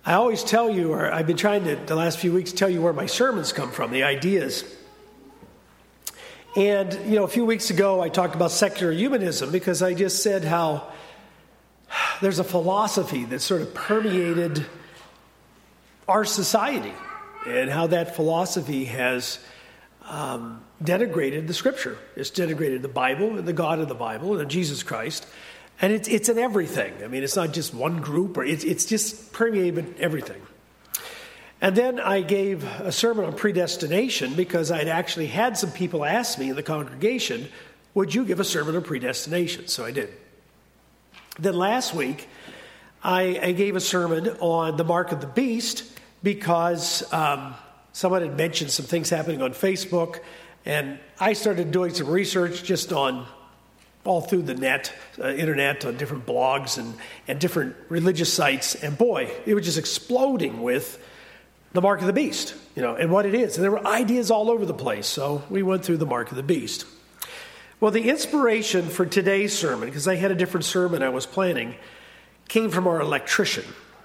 I always tell you, or I've been trying to, the last few weeks, tell you where my sermons come from, the ideas. And, a few weeks ago, I talked about secular humanism because I just said how there's a philosophy that sort of permeated our society and how that philosophy has denigrated the Scripture. It's denigrated the Bible and the God of the Bible and Jesus Christ. And it's in everything. I mean, it's not just one group, or it's just permeated everything. And then I gave a sermon on predestination because I'd actually had some people ask me in the congregation, would you give a sermon on predestination? So I did. Then last week, I gave a sermon on the mark of the beast because someone had mentioned some things happening on Facebook, and I started doing some research just on all through the internet, on different blogs and different religious sites, and boy, it was just exploding with the mark of the beast, and what it is. And there were ideas all over the place, so we went through the mark of the beast. Well, the inspiration for today's sermon, because I had a different sermon I was planning, came from our electrician.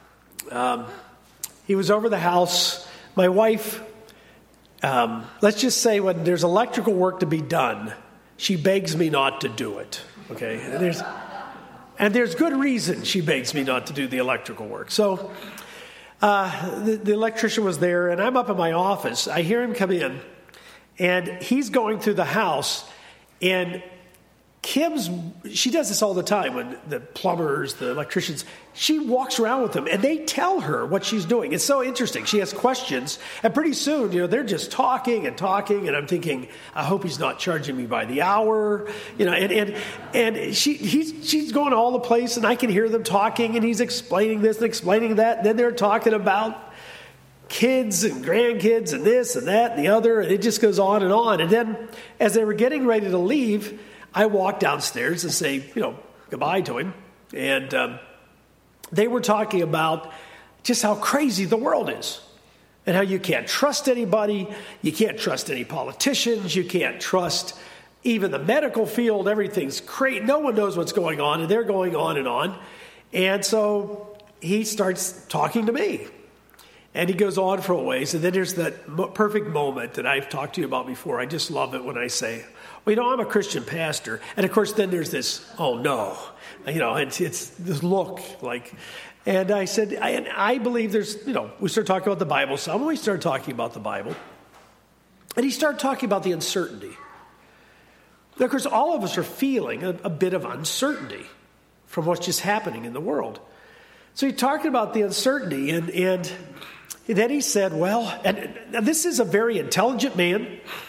He was over the house. My wife, let's just say when there's electrical work to be done, she begs me not to do it, okay? And there's good reason she begs me not to do the electrical work. So the electrician was there, and I'm up in my office. I hear him come in, and he's going through the house, and she does this all the time when the plumbers, the electricians, she walks around with them and they tell her what she's doing. It's so interesting. She has questions, and pretty soon, they're just talking, and I'm thinking, I hope he's not charging me by the hour, and she's going all the place, and I can hear them talking, and he's explaining this and explaining that, and then they're talking about kids and grandkids and this and that and the other, and it just goes on. And then as they were getting ready to leave, I walked downstairs and say, goodbye to him. And they were talking about just how crazy the world is and how you can't trust anybody. You can't trust any politicians. You can't trust even the medical field. Everything's crazy. No one knows what's going on, and they're going on and on. And so he starts talking to me. And he goes on for a ways. And then there's that perfect moment that I've talked to you about before. I just love it when I say, well, I'm a Christian pastor. And of course, then there's this, oh no, it's this look like, and I said, I believe there's, we started talking about the Bible. So we started talking about the Bible. And he started talking about the uncertainty. Of course, all of us are feeling a bit of uncertainty from what's just happening in the world. So he's talking about the uncertainty, and then he said, well, and this is a very intelligent man,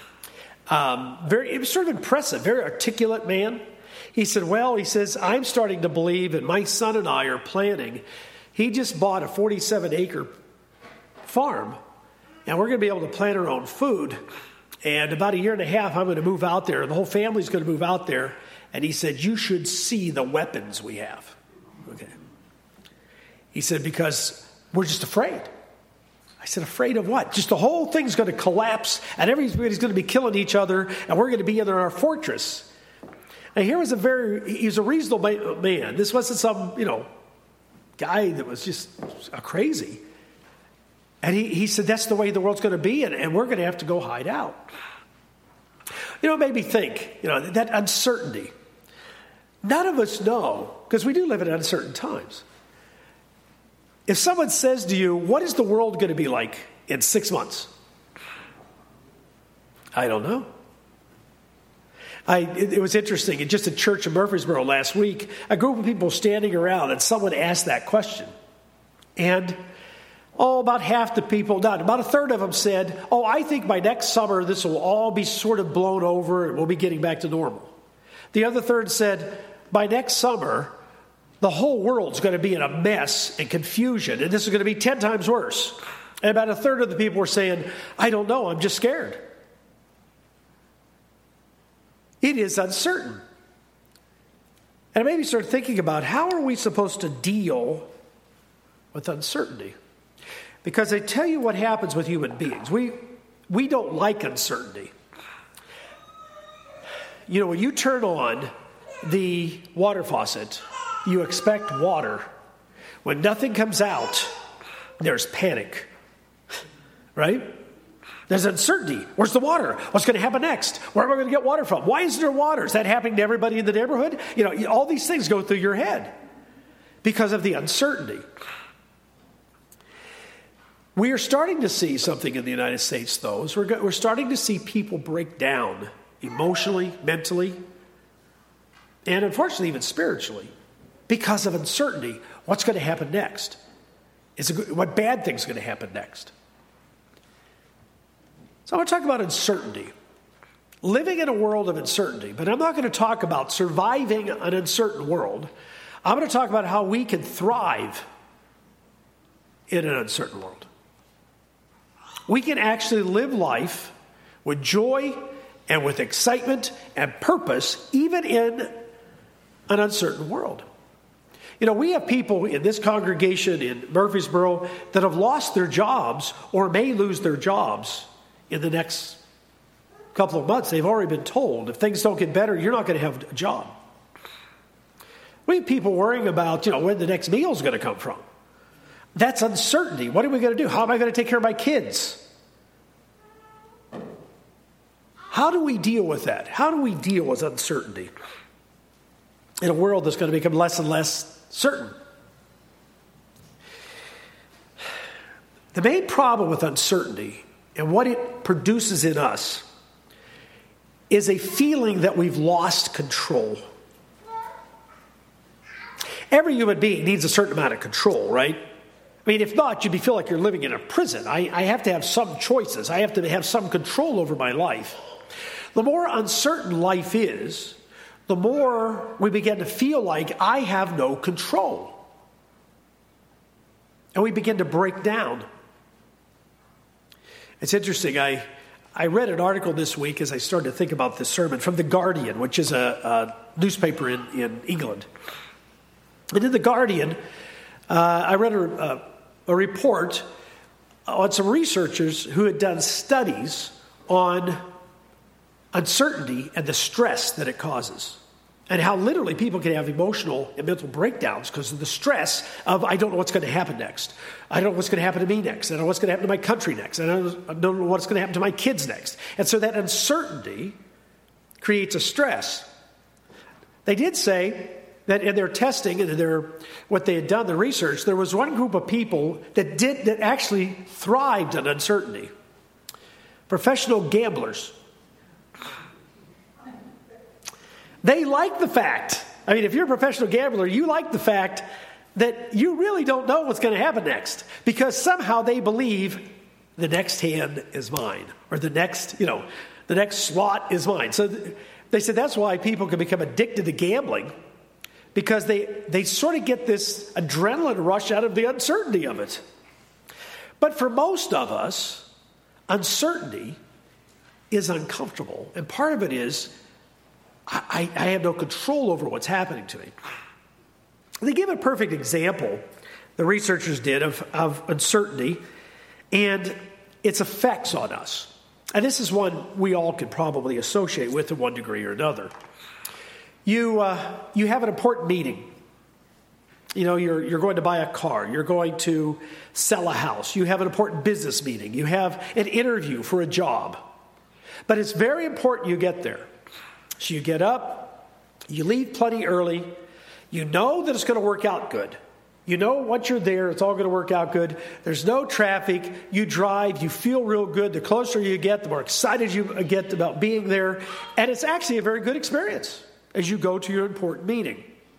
it was sort of impressive, very articulate man. He said, I'm starting to believe, and my son and I are planning. He just bought a 47-acre farm, and we're going to be able to plant our own food. And about a year and a half, I'm going to move out there, and the whole family's going to move out there. And he said, you should see the weapons we have. Okay. He said, because we're just afraid. I said, afraid of what? Just the whole thing's going to collapse, and everybody's going to be killing each other, and we're going to be in our fortress. And he was a reasonable man. This wasn't some, guy that was just crazy. And he said, that's the way the world's going to be, and we're going to have to go hide out. It made me think, that uncertainty. None of us know, because we do live in uncertain times. If someone says to you, what is the world going to be like in 6 months? I don't know. It was interesting. In just a church in Murfreesboro last week, a group of people standing around, and someone asked that question. And, about half the people, about a third of them said, I think by next summer this will all be sort of blown over and we'll be getting back to normal. The other third said, by next summer, the whole world's going to be in a mess and confusion, and this is going to be 10 times worse. And about a third of the people were saying, I don't know, I'm just scared. It is uncertain. And it made me start thinking about how are we supposed to deal with uncertainty? Because I tell you what happens with human beings. We don't like uncertainty. When you turn on the water faucet, you expect water. When nothing comes out, there's panic, right? There's uncertainty. Where's the water? What's going to happen next? Where am I going to get water from? Why isn't there water? Is that happening to everybody in the neighborhood? All these things go through your head because of the uncertainty. We are starting to see something in the United States, though. Is we're starting to see people break down emotionally, mentally, and unfortunately even spiritually because of uncertainty. What's going to happen next? What bad thing's going to happen next? So I want to talk about uncertainty. Living in a world of uncertainty. But I'm not going to talk about surviving an uncertain world. I'm going to talk about how we can thrive in an uncertain world. We can actually live life with joy and with excitement and purpose, even in an uncertain world. We have people in this congregation in Murfreesboro that have lost their jobs or may lose their jobs in the next couple of months. They've already been told, if things don't get better, you're not going to have a job. We have people worrying about, when the next meal is going to come from. That's uncertainty. What are we going to do? How am I going to take care of my kids? How do we deal with that? How do we deal with uncertainty in a world that's going to become less and less certain? The main problem with uncertainty and what it produces in us is a feeling that we've lost control. Every human being needs a certain amount of control, right? I mean, if not, you'd feel like you're living in a prison. I have to have some choices. I have to have some control over my life. The more uncertain life is, the more we begin to feel like I have no control. And we begin to break down. It's interesting. I read an article this week as I started to think about this sermon from The Guardian, which is a newspaper in England. And in The Guardian, I read a report on some researchers who had done studies on uncertainty and the stress that it causes. And how literally people can have emotional and mental breakdowns because of the stress of, I don't know what's going to happen next. I don't know what's going to happen to me next. I don't know what's going to happen to my country next. I don't know what's going to happen to my kids next. And so that uncertainty creates a stress. They did say that in their testing and what they had done, the research, there was one group of people that actually thrived in uncertainty. Professional gamblers. They like the fact, if you're a professional gambler, you like the fact that you really don't know what's going to happen next because somehow they believe the next hand is mine or the next slot is mine. So they said that's why people can become addicted to gambling because they sort of get this adrenaline rush out of the uncertainty of it. But for most of us, uncertainty is uncomfortable. And part of it is I have no control over what's happening to me. They give a perfect example, the researchers did, of uncertainty and its effects on us. And this is one we all could probably associate with to one degree or another. You have an important meeting. You're going to buy a car. You're going to sell a house. You have an important business meeting. You have an interview for a job. But it's very important you get there. So you get up, you leave plenty early, you know that it's going to work out good. You know once you're there, it's all going to work out good. There's no traffic, you drive, you feel real good. The closer you get, the more excited you get about being there. And it's actually a very good experience as you go to your important meeting.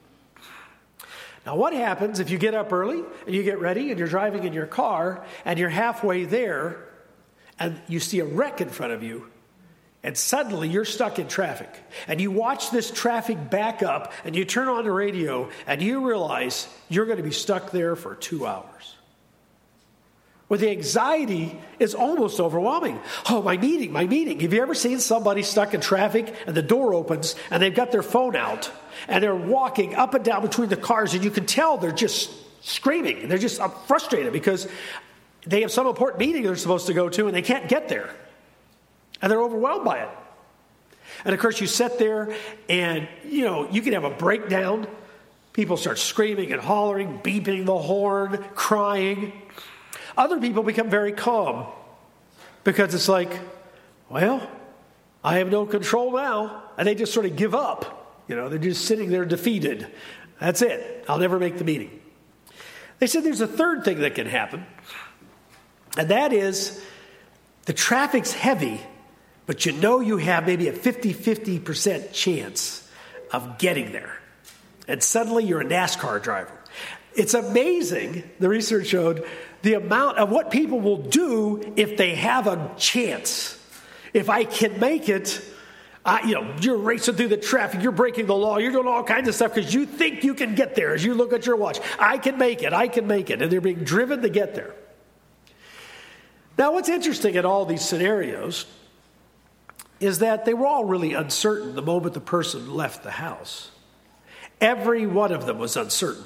Now what happens if you get up early and you get ready and you're driving in your car and you're halfway there and you see a wreck in front of you? And suddenly you're stuck in traffic. And you watch this traffic back up and you turn on the radio and you realize you're going to be stuck there for 2 hours. Well, the anxiety is almost overwhelming. Oh, my meeting. Have you ever seen somebody stuck in traffic and the door opens and they've got their phone out and they're walking up and down between the cars and you can tell they're just screaming and they're just frustrated because they have some important meeting they're supposed to go to and they can't get there. And they're overwhelmed by it. And of course, you sit there and, you can have a breakdown. People start screaming and hollering, beeping the horn, crying. Other people become very calm because it's like, well, I have no control now. And they just sort of give up. They're just sitting there defeated. That's it. I'll never make the meeting. They said there's a third thing that can happen. And that is the traffic's heavy, but you have maybe a 50% chance of getting there. And suddenly you're a NASCAR driver. It's amazing, the research showed, the amount of what people will do if they have a chance. If I can make it, you're racing through the traffic, you're breaking the law, you're doing all kinds of stuff because you think you can get there as you look at your watch. I can make it. And they're being driven to get there. Now, what's interesting in all these scenarios is that they were all really uncertain the moment the person left the house. Every one of them was uncertain.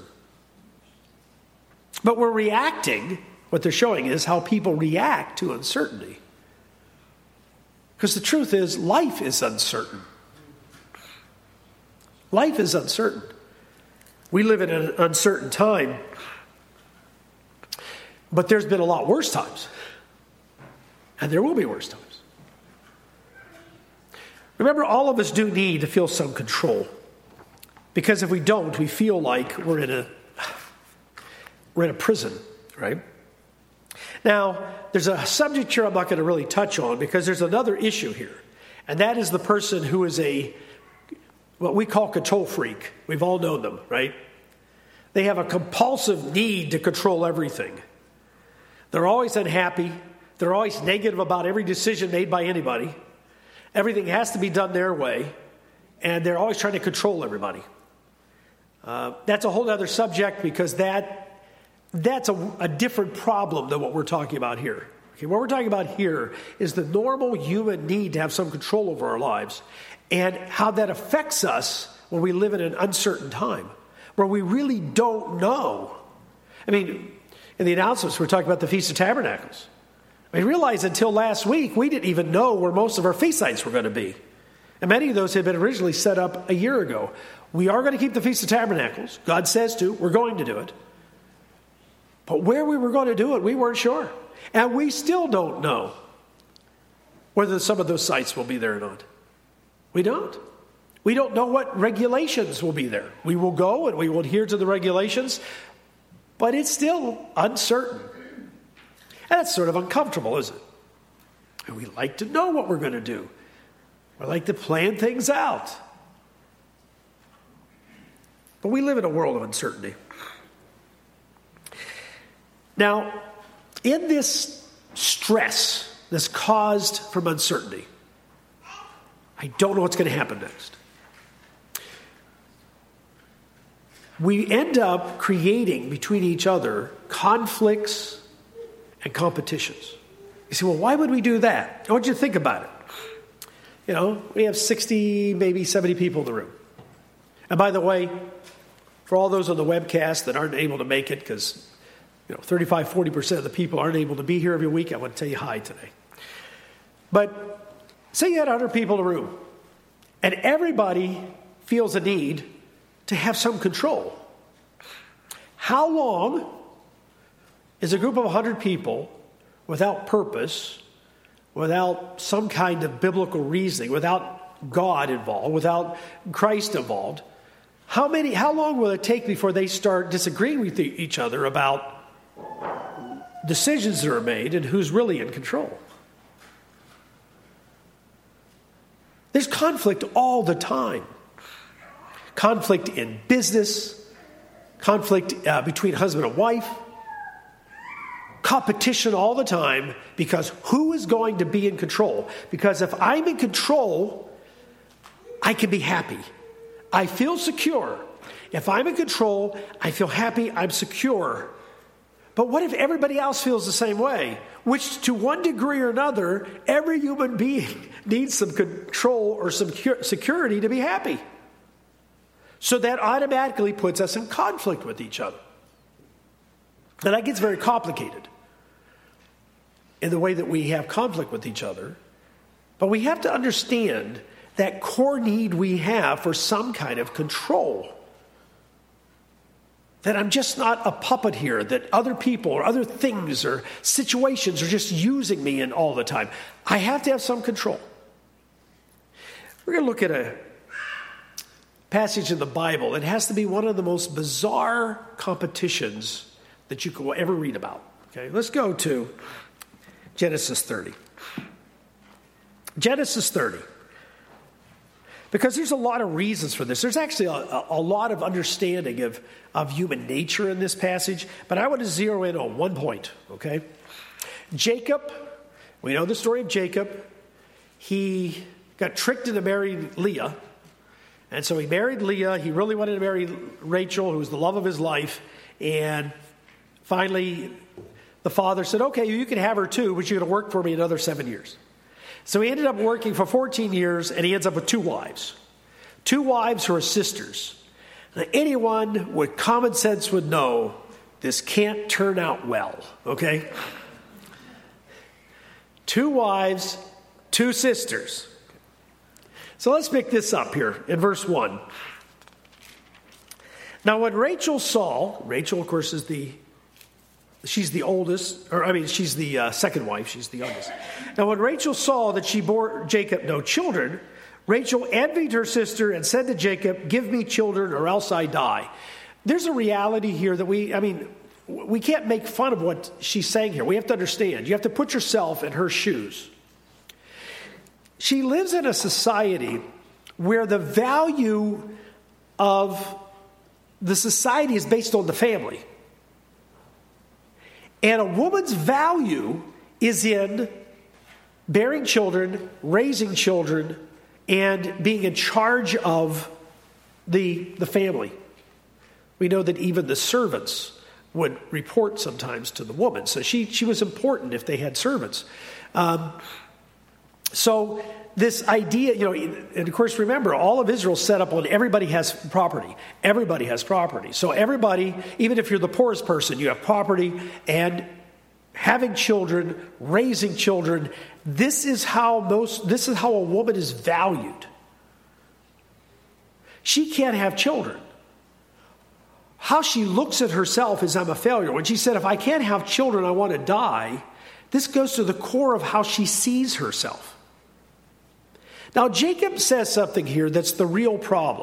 But we're reacting, what they're showing is how people react to uncertainty. Because the truth is, life is uncertain. Life is uncertain. We live in an uncertain time, but there's been a lot worse times. And there will be worse times. Remember, all of us do need to feel some control. Because if we don't, we feel like we're in a prison, right? Now, there's a subject here I'm not going to really touch on because there's another issue here. And that is the person who is what we call control freak. We've all known them, right? They have a compulsive need to control everything. They're always unhappy. They're always negative about every decision made by anybody. Everything has to be done their way. And they're always trying to control everybody. That's a whole other subject because that's a different problem than what we're talking about here. Okay, what we're talking about here is the normal human need to have some control over our lives and how that affects us when we live in an uncertain time where we really don't know. I mean, in the announcements, we're talking about the Feast of Tabernacles. I realized until last week, we didn't even know where most of our feast sites were going to be. And many of those had been originally set up a year ago. We are going to keep the Feast of Tabernacles. God says to. We're going to do it. But where we were going to do it, we weren't sure. And we still don't know whether some of those sites will be there or not. We don't. We don't know what regulations will be there. We will go and we will adhere to the regulations, but it's still uncertain. And that's sort of uncomfortable, isn't it? And we like to know what we're going to do. We like to plan things out. But we live in a world of uncertainty. Now, in this stress that's caused from uncertainty, I don't know what's going to happen next. We end up creating between each other conflicts and competitions. You say, well, why would we do that? I want you to think about it. We have 60, maybe 70 people in the room. And by the way, for all those on the webcast that aren't able to make it because 35, 40% of the people aren't able to be here every week, I want to tell you hi today. But say you had 100 people in a room, and everybody feels a need to have some control. How long is a group of 100 people without purpose, without some kind of biblical reasoning, without God involved, without Christ involved? How long will it take before they start disagreeing with each other about decisions that are made and who's really in control? There's conflict all the time. Conflict in business, conflict between husband and wife, competition all the time because who is going to be in control? Because if I'm in control, I can be happy. I feel secure. If I'm in control, I feel happy, I'm secure. But what if everybody else feels the same way? Which, to one degree or another, every human being needs some control or some security to be happy. So that automatically puts us in conflict with each other. And that gets very complicated in the way that we have conflict with each other. But we have to understand that core need we have for some kind of control. That I'm just not a puppet here, that other people or other things or situations are just using me in all the time. I have to have some control. We're going to look at a passage in the Bible. It has to be one of the most bizarre competitions that you could ever read about. Okay, let's go to Genesis 30. Genesis 30. Because there's a lot of reasons for this. There's actually a lot of understanding of human nature in this passage, but I want to zero in on one point, okay? Jacob, we know the story of Jacob. He got tricked into marrying Leah, and so he married Leah. He really wanted to marry Rachel, who was the love of his life, and finally the father said, okay, you can have her too, but you're going to work for me another 7 years. So he ended up working for 14 years, and he ends up with 2 wives. 2 wives who are sisters. Now, anyone with common sense would know this can't turn out well, okay? 2 wives, 2 sisters. So let's pick this up here in verse 1. Now when Rachel, of course, she's the oldest, she's the second wife. She's the youngest. Now, when Rachel saw that she bore Jacob no children, Rachel envied her sister and said to Jacob, give me children or else I die. There's a reality here that we can't make fun of what she's saying here. We have to understand. You have to put yourself in her shoes. She lives in a society where the value of the society is based on the family. And a woman's value is in bearing children, raising children, and being in charge of the family. We know that even the servants would report sometimes to the woman. So she was important if they had servants. So this idea, and of course, remember, all of Israel is set up on everybody has property. Everybody has property. So everybody, even if you're the poorest person, you have property, and having children, raising children, this is how a woman is valued. She can't have children. How she looks at herself is, I'm a failure. When she said, if I can't have children, I want to die, this goes to the core of how she sees herself. Now, Jacob says something here that's the real problem.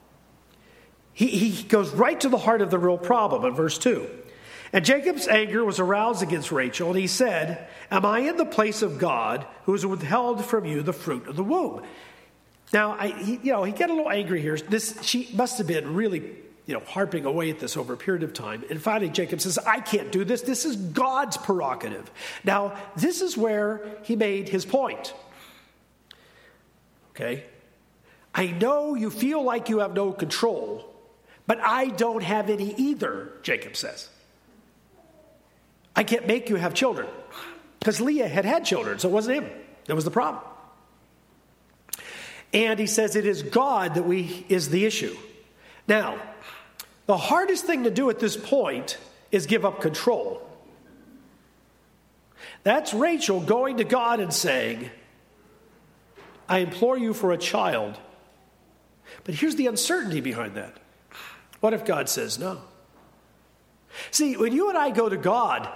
He goes right to the heart of the real problem in verse 2. And Jacob's anger was aroused against Rachel, and he said, am I in the place of God who has withheld from you the fruit of the womb? Now, he got a little angry here. She must have been really, harping away at this over a period of time. And finally, Jacob says, I can't do this. This is God's prerogative. Now, this is where he made his point. Okay? I know you feel like you have no control, but I don't have any either, Jacob says. I can't make you have children. Because Leah had children, so it wasn't him. That was the problem. And he says it is God that is the issue. Now, the hardest thing to do at this point is give up control. That's Rachel going to God and saying, I implore you for a child. But here's the uncertainty behind that. What if God says no? See, when you and I go to God,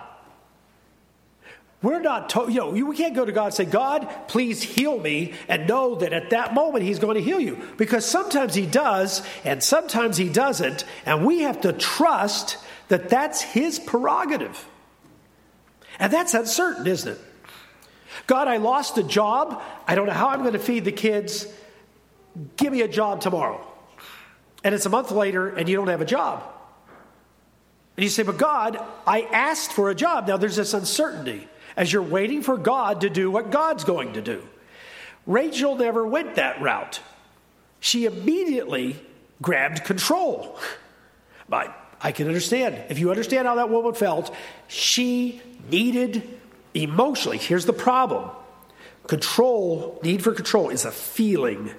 we're not we can't go to God and say, God, please heal me, and know that at that moment he's going to heal you. Because sometimes he does, and sometimes he doesn't, and we have to trust that that's his prerogative. And that's uncertain, isn't it? God, I lost a job. I don't know how I'm going to feed the kids. Give me a job tomorrow. And it's a month later and you don't have a job. And you say, but God, I asked for a job. Now there's this uncertainty as you're waiting for God to do what God's going to do. Rachel never went that route. She immediately grabbed control. But I can understand. If you understand how that woman felt, she needed emotionally, here's the problem. Need for control is a feeling.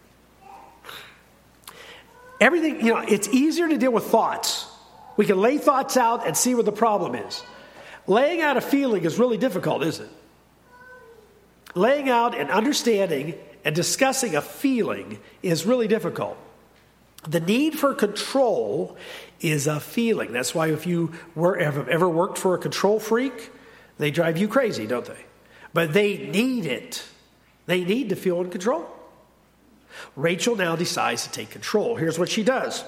Everything, it's easier to deal with thoughts. We can lay thoughts out and see what the problem is. Laying out a feeling is really difficult, isn't it? Laying out and understanding and discussing a feeling is really difficult. The need for control is a feeling. That's why if you have ever worked for a control freak, they drive you crazy, don't they? But they need it. They need to feel in control. Rachel now decides to take control. Here's what she does.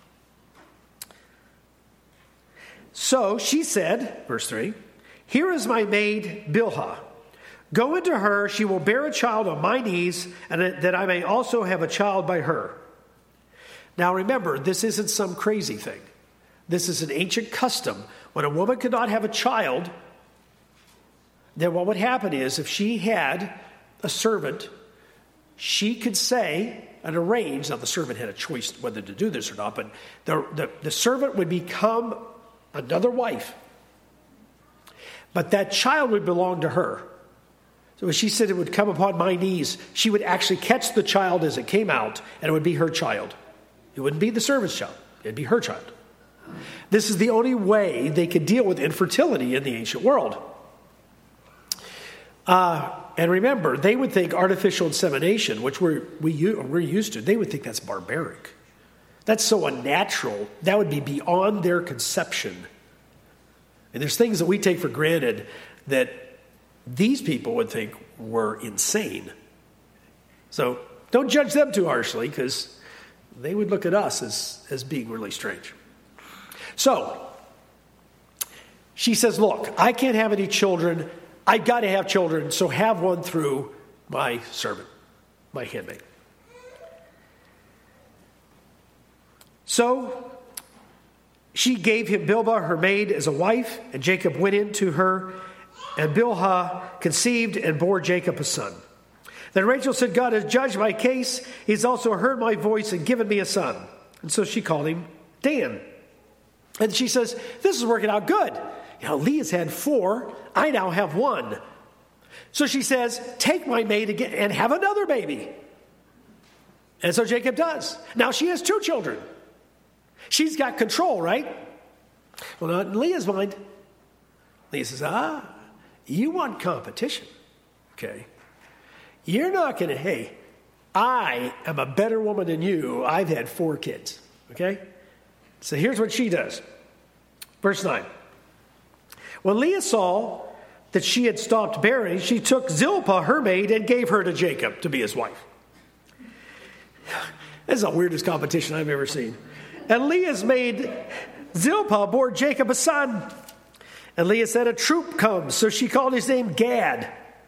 So she said, verse 3, "Here is my maid Bilhah. Go into her, she will bear a child on my knees, and that I may also have a child by her." Now remember, this isn't some crazy thing. This is an ancient custom. When a woman could not have a child, then what would happen is if she had a servant, she could say and arrange, now the servant had a choice whether to do this or not, but the servant would become another wife. But that child would belong to her. So when she said it would come upon my knees, she would actually catch the child as it came out, and it would be her child. It wouldn't be the servant's child. It'd be her child. This is the only way they could deal with infertility in the ancient world. And remember, they would think artificial insemination, which we're used to, they would think that's barbaric. That's so unnatural. That would be beyond their conception. And there's things that we take for granted that these people would think were insane. So don't judge them too harshly, because they would look at us as being really strange. So she says, "Look, I can't have any children. I've got to have children, so have one through my servant, my handmaid." So she gave him Bilhah, her maid, as a wife, and Jacob went in to her, and Bilhah conceived and bore Jacob a son. Then Rachel said, "God has judged my case. He's also heard my voice and given me a son." And so she called him Dan. And she says, "This is working out good. Leah's had 4. I now have 1. So she says, "Take my maid again and have another baby." And so Jacob does. Now she has 2 children. She's got control, right? Well, not in Leah's mind. Leah says, you want competition, okay? You're not going to, hey, I am a better woman than you. I've had 4 kids, okay? So here's what she does. Verse 9. When Leah saw that she had stopped bearing, she took Zilpah, her maid, and gave her to Jacob to be his wife. This is the weirdest competition I've ever seen. And Leah's maid Zilpah bore Jacob a son. And Leah said, "A troop comes." So she called his name Gad.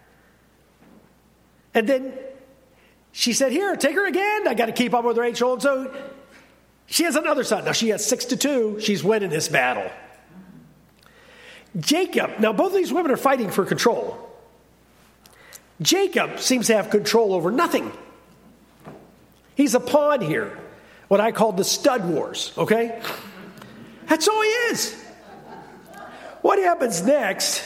And then she said, "Here, take her again. I got to keep up with Rachel." And so she has another son. Now she has 6-2. She's winning this battle. Jacob, now both of these women are fighting for control. Jacob seems to have control over nothing. He's a pawn here. What I call the stud wars, okay? That's all he is. What happens next?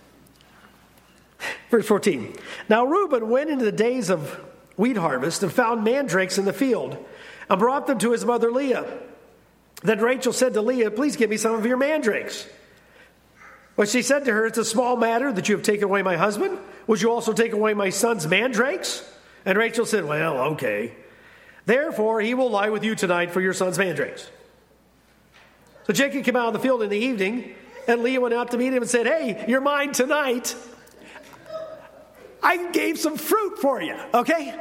Verse 14. Now Reuben went into the days of wheat harvest and found mandrakes in the field and brought them to his mother Leah. Then Rachel said to Leah, "Please give me some of your mandrakes." But she said to her, "It's a small matter that you have taken away my husband. Would you also take away my son's mandrakes?" And Rachel said, "Well, okay. Therefore, he will lie with you tonight for your son's mandrakes." So Jacob came out of the field in the evening, and Leah went out to meet him and said, "Hey, you're mine tonight. I gave some fruit for you, okay?"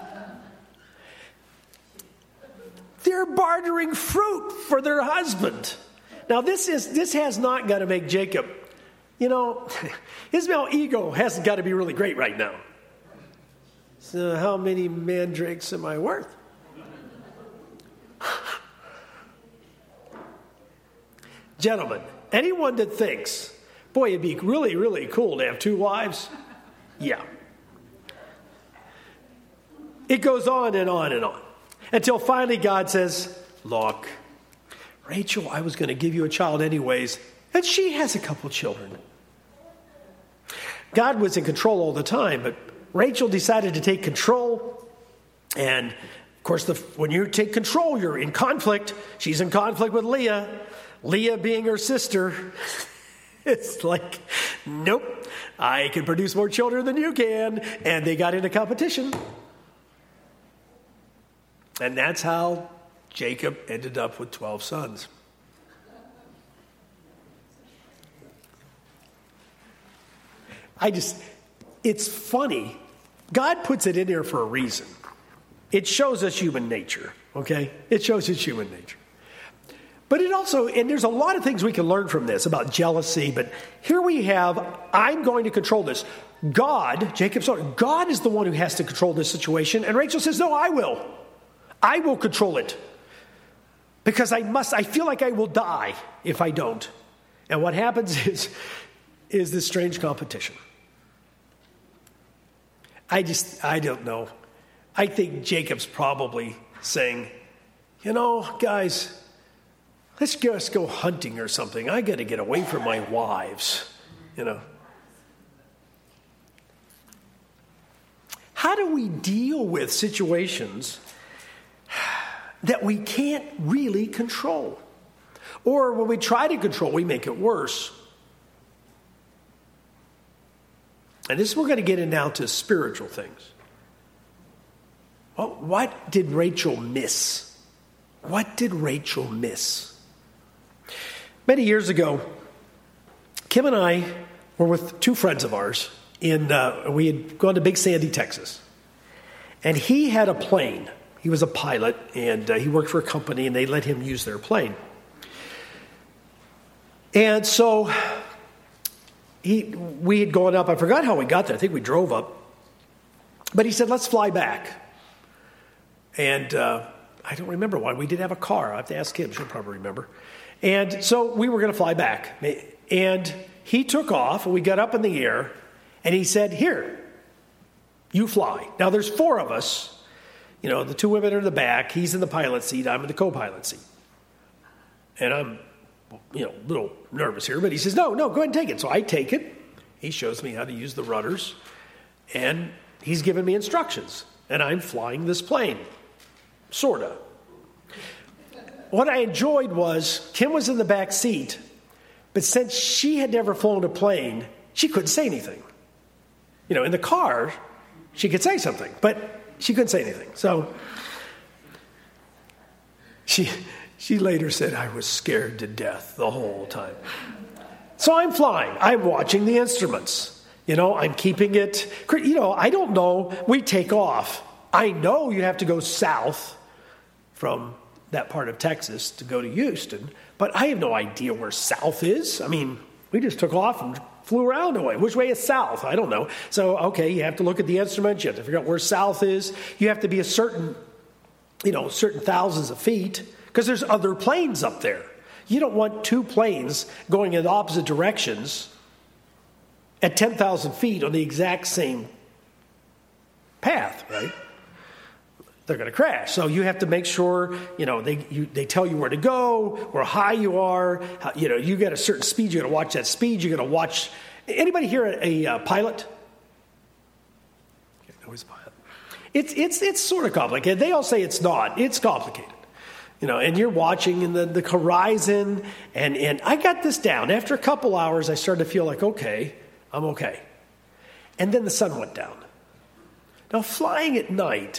They're bartering fruit for their husband. Now, this has not got to make Jacob, his male ego hasn't got to be really great right now. So how many mandrakes am I worth? Gentlemen, anyone that thinks, boy, it'd be really, really cool to have 2 wives, yeah. It goes on and on and on. Until finally God says, "Look, Rachel, I was going to give you a child anyways, and she has a couple children." God was in control all the time, but Rachel decided to take control. And, of course, when you take control, you're in conflict. She's in conflict with Leah. Leah being her sister, it's like, nope, I can produce more children than you can. And they got into competition. And that's how Jacob ended up with 12 sons. It's funny. God puts it in there for a reason. It shows us human nature, okay? It shows us human nature. But it also, and there's a lot of things we can learn from this about jealousy, but here we have, I'm going to control this. God, Jacob's son, God is the one who has to control this situation. And Rachel says, no, I will. I will control it. Because I feel like I will die if I don't. And what happens is this strange competition. I don't know. I think Jacob's probably saying, guys, let's just go hunting or something. I got to get away from my wives, How do we deal with situations that we can't really control? Or when we try to control, we make it worse. And this, we're going to get in now to spiritual things. Well, what did Rachel miss? What did Rachel miss? Many years ago, Kim and I were with two friends of ours. We had gone to Big Sandy, Texas. And he had a plane. He was a pilot, and he worked for a company, and they let him use their plane. And so we had gone up. I forgot how we got there. I think we drove up. But he said, let's fly back. And I don't remember why. We did have a car. I have to ask him. She'll probably remember. And so we were going to fly back. And he took off, and we got up in the air, and he said, here, you fly. Now, there's four of us. The two women are in the back. He's in the pilot seat. I'm in the co-pilot seat. And I'm, a little nervous here. But he says, no, go ahead and take it. So I take it. He shows me how to use the rudders. And he's giving me instructions. And I'm flying this plane. Sort of. What I enjoyed was Kim was in the back seat. But since she had never flown a plane, she couldn't say anything. In the car, she could say something. But she couldn't say anything. So she later said, I was scared to death the whole time. So I'm flying. I'm watching the instruments. I'm keeping it. I don't know. We take off. I know you have to go south from that part of Texas to go to Houston. But I have no idea where south is. We just took off and flew around away. Which way is south? I don't know. So, okay, you have to look at the instruments. You have to figure out where south is. You have to be a certain thousands of feet because there's other planes up there. You don't want two planes going in opposite directions at 10,000 feet on the exact same path, right? They're going to crash. So you have to make sure, they tell you where to go, where high you are. You get a certain speed. You got to watch that speed. You got to watch. Anybody here a pilot? Always a pilot. It's sort of complicated. They all say it's not. It's complicated. And you're watching in the horizon. And I got this down. After a couple hours, I started to feel like, okay, I'm okay. And then the sun went down. Now, flying at night,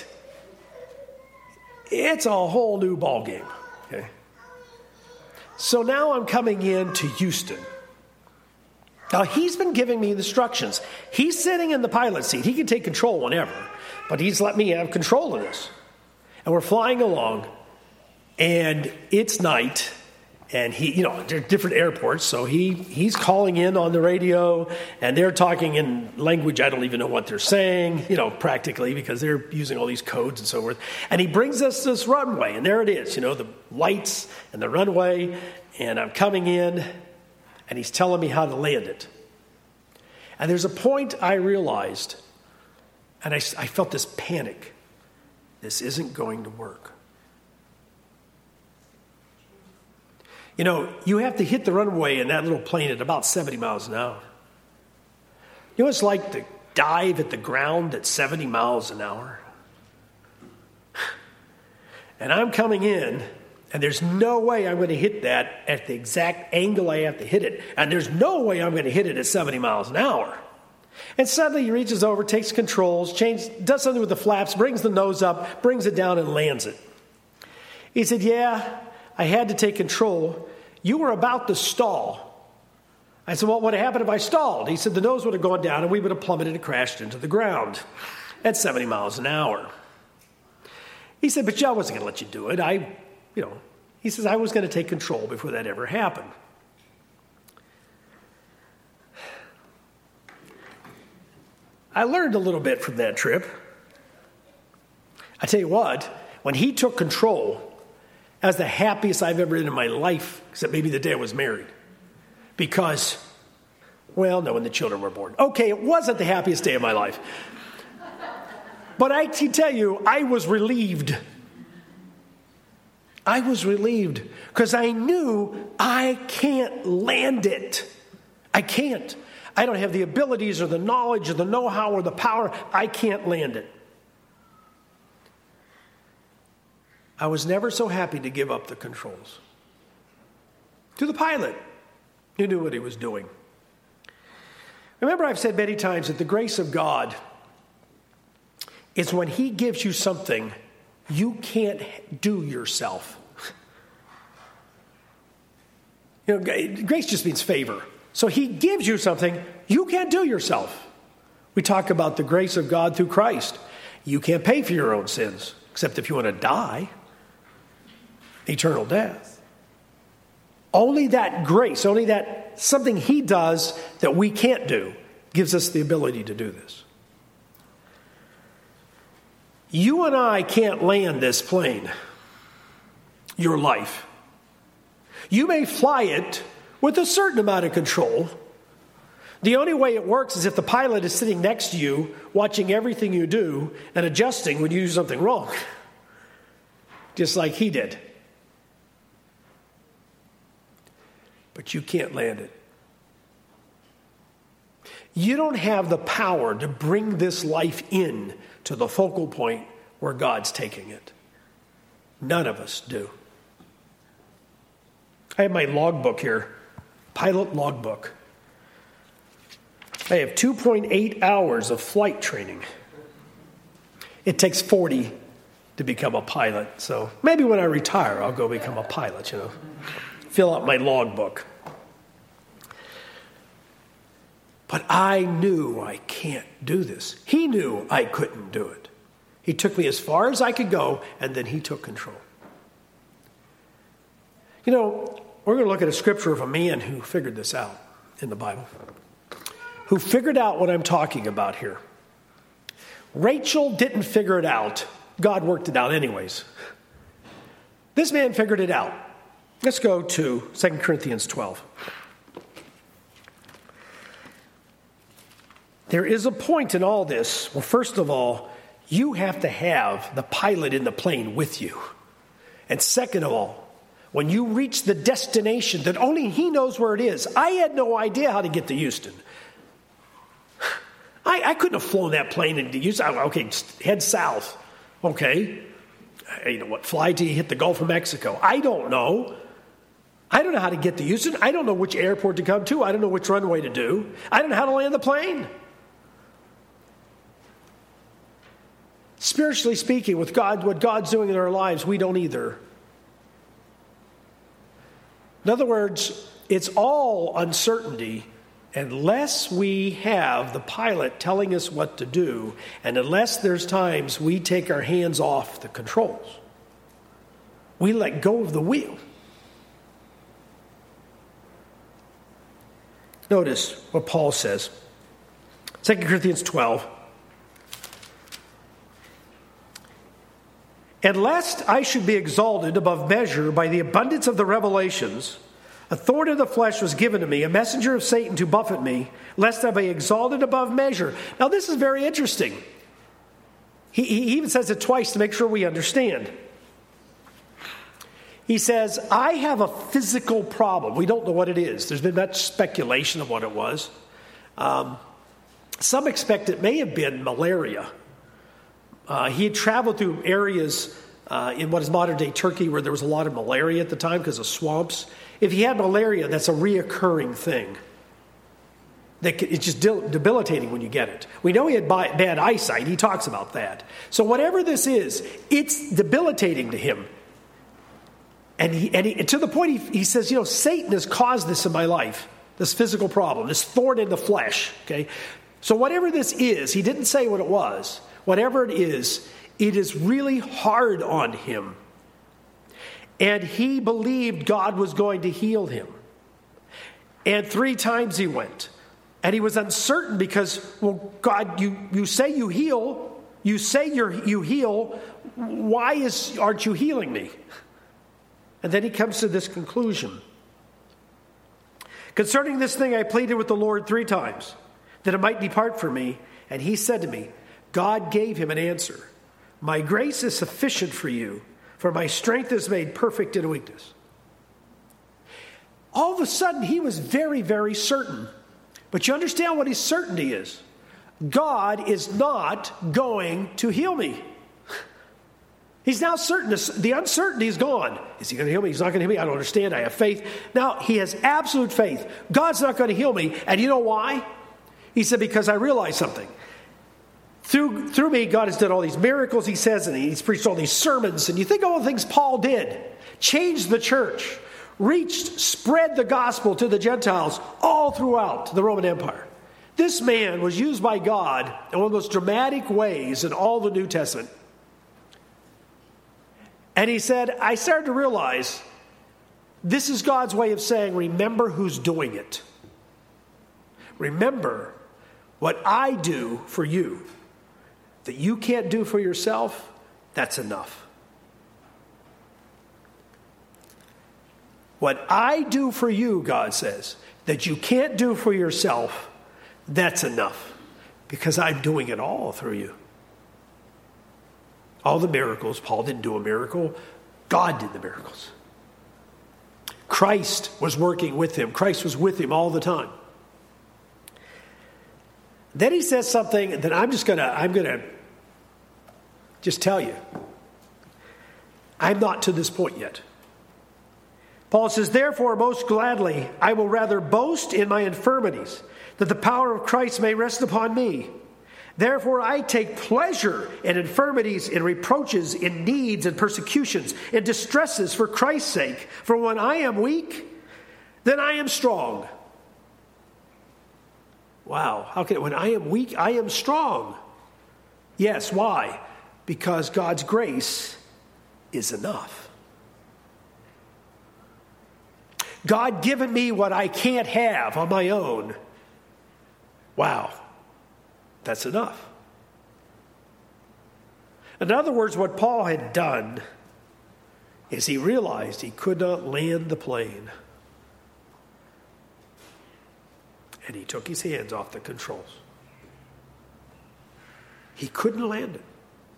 it's a whole new ballgame. Okay? So now I'm coming in to Houston. Now, he's been giving me instructions. He's sitting in the pilot seat. He can take control whenever. But he's let me have control of this. And we're flying along. And it's night. And there are different airports. So he's calling in on the radio. And they're talking in language I don't even know what they're saying, practically, because they're using all these codes and so forth. And he brings us this runway. And there it is, the lights and the runway. And I'm coming in. And he's telling me how to land it. And there's a point I realized, and I felt this panic. This isn't going to work. You have to hit the runway in that little plane at about 70 miles an hour. You know what it's like to dive at the ground at 70 miles an hour? And I'm coming in, and there's no way I'm going to hit that at the exact angle I have to hit it. And there's no way I'm going to hit it at 70 miles an hour. And suddenly he reaches over, takes controls, does something with the flaps, brings the nose up, brings it down, and lands it. He said, yeah, I had to take control. You were about to stall. I said, well, what would have happened if I stalled? He said, the nose would have gone down and we would have plummeted and crashed into the ground at 70 miles an hour. He said, but I wasn't going to let you do it. He says, I was going to take control before that ever happened. I learned a little bit from that trip. I tell you what, when he took control, that was the happiest I've ever been in my life, except maybe the day I was married. Because, when the children were born. Okay, it wasn't the happiest day of my life. But I can tell you, I was relieved. I was relieved because I knew I can't land it. I can't. I don't have the abilities or the knowledge or the know-how or the power. I can't land it. I was never so happy to give up the controls. To the pilot. He knew what he was doing. Remember, I've said many times that the grace of God is when he gives you something you can't do yourself. Grace just means favor. So he gives you something you can't do yourself. We talk about the grace of God through Christ. You can't pay for your own sins, except if you want to die, eternal death. Only that grace, only that something he does that we can't do, gives us the ability to do this. You and I can't land this plane, your life. You may fly it with a certain amount of control. The only way it works is if the pilot is sitting next to you, watching everything you do and adjusting when you do something wrong, just like he did. But you can't land it. You don't have the power to bring this life in to the focal point where God's taking it. None of us do. I have my logbook here, pilot logbook. I have 2.8 hours of flight training. It takes 40 to become a pilot. So maybe when I retire, I'll go become a pilot, Fill out my logbook. But I knew I can't do this. He knew I couldn't do it. He took me as far as I could go, and then he took control. We're going to look at a scripture of a man who figured this out in the Bible. Who figured out what I'm talking about here. Rachel didn't figure it out. God worked it out anyways. This man figured it out. Let's go to 2 Corinthians 12. There is a point in all this where, first of all, you have to have the pilot in the plane with you. And second of all, when you reach the destination that only he knows where it is. I had no idea how to get to Houston. I couldn't have flown that plane into Houston. Okay, head south. Okay. Fly till you hit the Gulf of Mexico. I don't know. I don't know how to get to Houston. I don't know which airport to come to. I don't know which runway to do. I don't know how to land the plane. Spiritually speaking, with God, what God's doing in our lives, we don't either. In other words, it's all uncertainty unless we have the pilot telling us what to do, and unless there's times we take our hands off the controls. We let go of the wheel. Notice what Paul says. 2 Corinthians 12. And lest I should be exalted above measure by the abundance of the revelations, a thorn in the flesh was given to me, a messenger of Satan to buffet me, lest I be exalted above measure. Now this is very interesting. He even says it twice to make sure we understand. He says, I have a physical problem. We don't know what it is. There's been much speculation of what it was. Some expect it may have been malaria. He had traveled through areas in what is modern-day Turkey where there was a lot of malaria at the time because of swamps. If he had malaria, that's a reoccurring thing. It's just debilitating when you get it. We know he had bad eyesight. He talks about that. So whatever this is, it's debilitating to him. And to the point he says, Satan has caused this in my life, this physical problem, this thorn in the flesh. Okay, so whatever this is, he didn't say what it was. Whatever it is really hard on him. And he believed God was going to heal him. And 3 times he went. And he was uncertain because, well, God, you say you heal. You say you heal. Why aren't you healing me? And then he comes to this conclusion. Concerning this thing, I pleaded with the Lord 3 times, that it might depart from me. And he said to me, God gave him an answer. My grace is sufficient for you, for my strength is made perfect in weakness. All of a sudden, he was very, very certain. But you understand what his certainty is. God is not going to heal me. He's now certain. The uncertainty is gone. Is he going to heal me? He's not going to heal me. I don't understand. I have faith. Now, he has absolute faith. God's not going to heal me. And you know why? He said, because I realized something. Through me, God has done all these miracles, he says, and he's preached all these sermons. And you think of all the things Paul did. Changed the church. Spread the gospel to the Gentiles all throughout the Roman Empire. This man was used by God in one of the most dramatic ways in all the New Testament. And he said, I started to realize this is God's way of saying, remember who's doing it. Remember what I do for you that you can't do for yourself, that's enough. What I do for you, God says, that you can't do for yourself, that's enough. Because I'm doing it all through you. All the miracles, Paul didn't do a miracle. God did the miracles. Christ was working with him. Christ was with him all the time. Then he says something that I'm going to just tell you. I'm not to this point yet. Paul says, therefore, most gladly, I will rather boast in my infirmities, that the power of Christ may rest upon me. Therefore, I take pleasure in infirmities, in reproaches, in needs, and persecutions, in distresses for Christ's sake. For when I am weak, then I am strong. Wow. When I am weak, I am strong. Yes, why? Because God's grace is enough. God given me what I can't have on my own. Wow. That's enough. In other words, what Paul had done is he realized he could not land the plane. And he took his hands off the controls. He couldn't land it.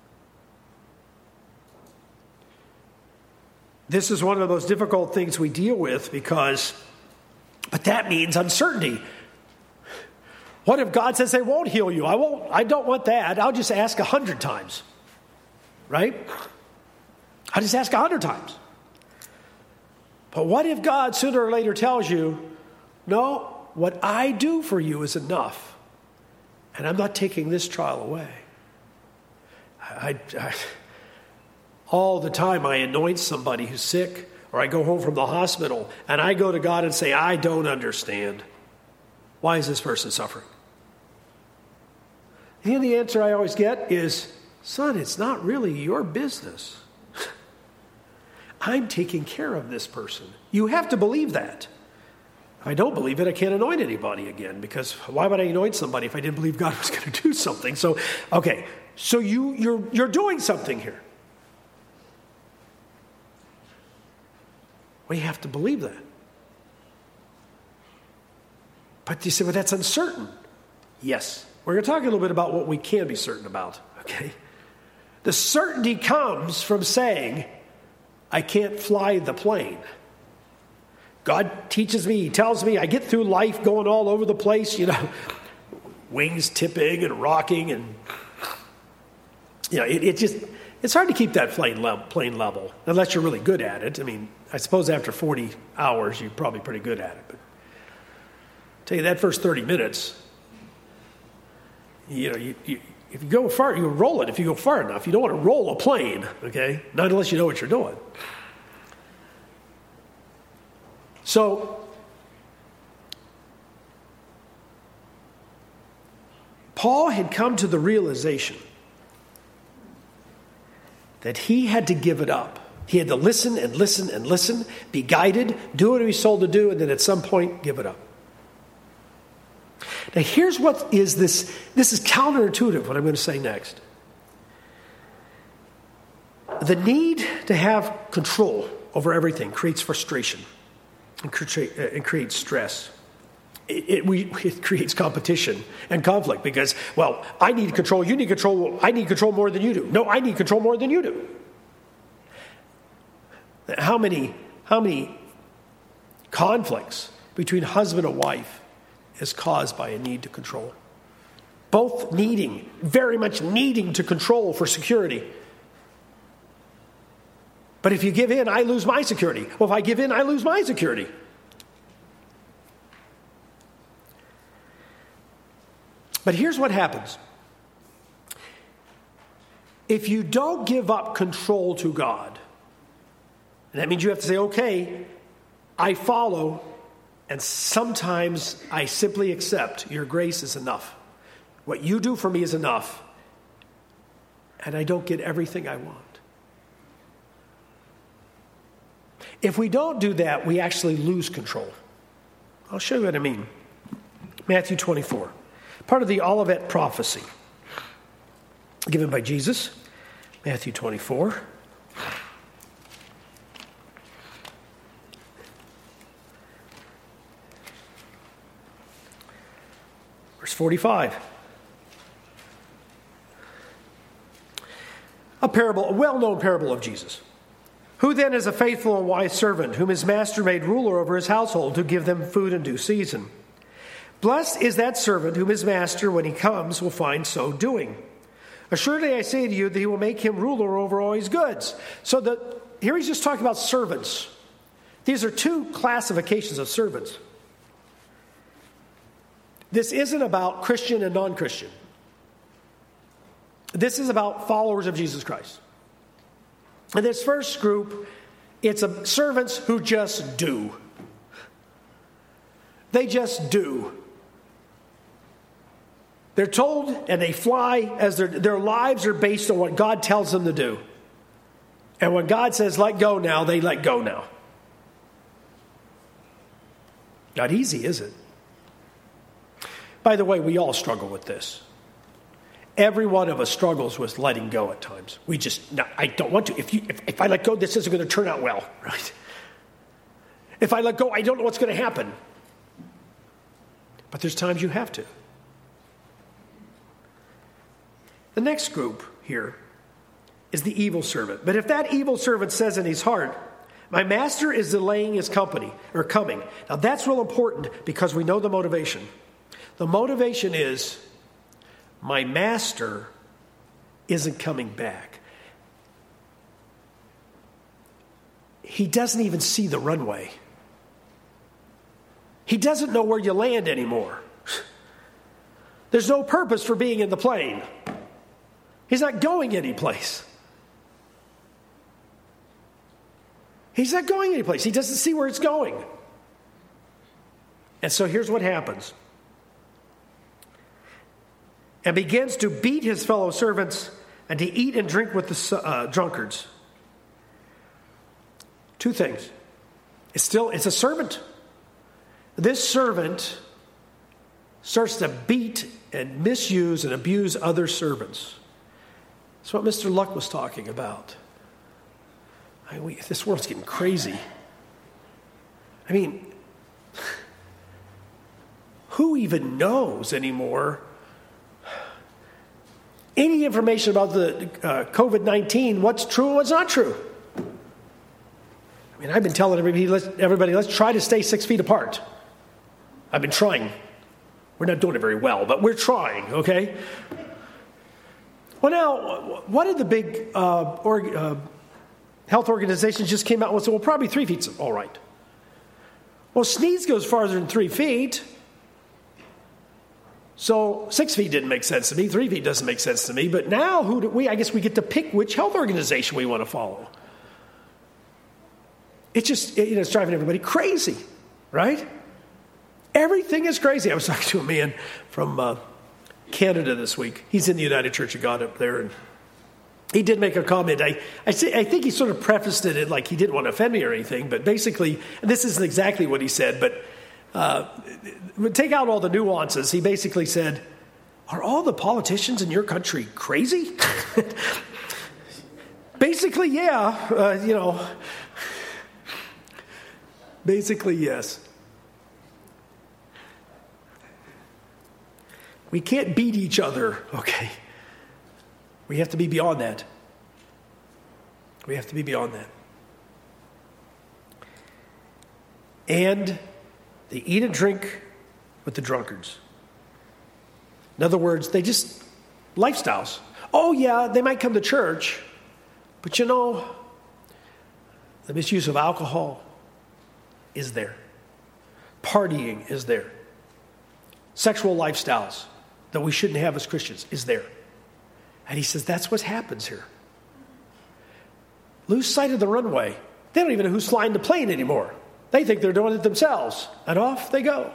This is one of the most difficult things we deal with but that means uncertainty. What if God says they won't heal you? I don't want that. I'll just ask 100 times. Right? I'll just ask 100 times. But what if God sooner or later tells you, no, what I do for you is enough. And I'm not taking this trial away. All the time I anoint somebody who's sick, or I go home from the hospital, and I go to God and say, I don't understand. Why is this person suffering? And the answer I always get is, son, it's not really your business. I'm taking care of this person. You have to believe that. If I don't believe it, I can't anoint anybody again, because why would I anoint somebody if I didn't believe God was going to do something? So you're doing something here. We have to believe that. But you say, well, that's uncertain. Yes. We're going to talk a little bit about what we can be certain about. Okay. The certainty comes from saying, I can't fly the plane. God teaches me, he tells me, I get through life going all over the place, wings tipping and rocking, and it's hard to keep that plane level unless you're really good at it. I mean, I suppose after 40 hours, you're probably pretty good at it. But I'll tell you, that first 30 minutes, if you go far, you roll it if you go far enough. You don't want to roll a plane, okay? Not unless you know what you're doing. So, Paul had come to the realization that he had to give it up. He had to listen and listen and listen, be guided, do what he was told to do, and then at some point give it up. Now here's what is this. This is counterintuitive, what I'm going to say next. The need to have control over everything creates frustration and creates stress. It creates competition and conflict because, well, I need control, you need control, I need control more than you do. No, I need control more than you do. How many conflicts between husband and wife is caused by a need to control? Both very much needing to control for security. But if you give in, I lose my security. Well, if I give in, I lose my security. But here's what happens. If you don't give up control to God, and that means you have to say, okay, I follow, and sometimes I simply accept your grace is enough. What you do for me is enough, and I don't get everything I want. If we don't do that, we actually lose control. I'll show you what I mean. Matthew 24. Part of the Olivet prophecy given by Jesus. Matthew 24. Verse 45. A well-known parable of Jesus. Who then is a faithful and wise servant, whom his master made ruler over his household, to give them food in due season? Blessed is that servant whom his master, when he comes, will find so doing. Assuredly I say to you that he will make him ruler over all his goods. So here he's just talking about servants. These are two classifications of servants. This isn't about Christian and non-Christian. This is about followers of Jesus Christ. And this first group, it's servants who just do. They just do. They're told and they fly as their lives are based on what God tells them to do. And when God says, let go now, they let go now. Not easy, is it? By the way, we all struggle with this. Every one of us struggles with letting go at times. I don't want to. If I let go, this isn't going to turn out well, right? If I let go, I don't know what's going to happen. But there's times you have to. The next group here is the evil servant. But if that evil servant says in his heart, my master is delaying his coming. Now that's real important because we know the motivation. The motivation is, my master isn't coming back. He doesn't even see the runway. He doesn't know where you land anymore. There's no purpose for being in the plane. He's not going anyplace. He's not going anyplace. He doesn't see where it's going. And so here's what happens. And begins to beat his fellow servants and to eat and drink with the drunkards. Two things. It's a servant. This servant starts to beat and misuse and abuse other servants. That's what Mr. Luck was talking about. This world's getting crazy. I mean, who even knows anymore any information about the COVID-19, what's true and what's not true? I mean, I've been telling everybody, let's try to stay 6 feet apart. I've been trying. We're not doing it very well, but we're trying, okay? Well, now, what did the big health organizations just came out and said, well, probably 3 feet's all right. Well, sneeze goes farther than 3 feet. So 6 feet didn't make sense to me. 3 feet doesn't make sense to me. But now, I guess we get to pick which health organization we want to follow. It's just, it's driving everybody crazy. right? Everything is crazy. I was talking to a man from Canada this week. He's in the United Church of God up there, and he did make a comment. I think he sort of prefaced it like he didn't want to offend me or anything, but basically, and this isn't exactly what he said, but take out all the nuances. He basically said, "Are all the politicians in your country crazy?" Basically, yeah. Basically, yes. We can't beat each other, okay? We have to be beyond that. We have to be beyond that. And they eat and drink with the drunkards. In other words, they just, lifestyles. Oh yeah, they might come to church, but the misuse of alcohol is there. Partying is there. Sexual lifestyles that we shouldn't have as Christians is there. And he says that's what happens here. Lose sight of the runway. They don't even know who's flying the plane anymore. They think they're doing it themselves. And off they go.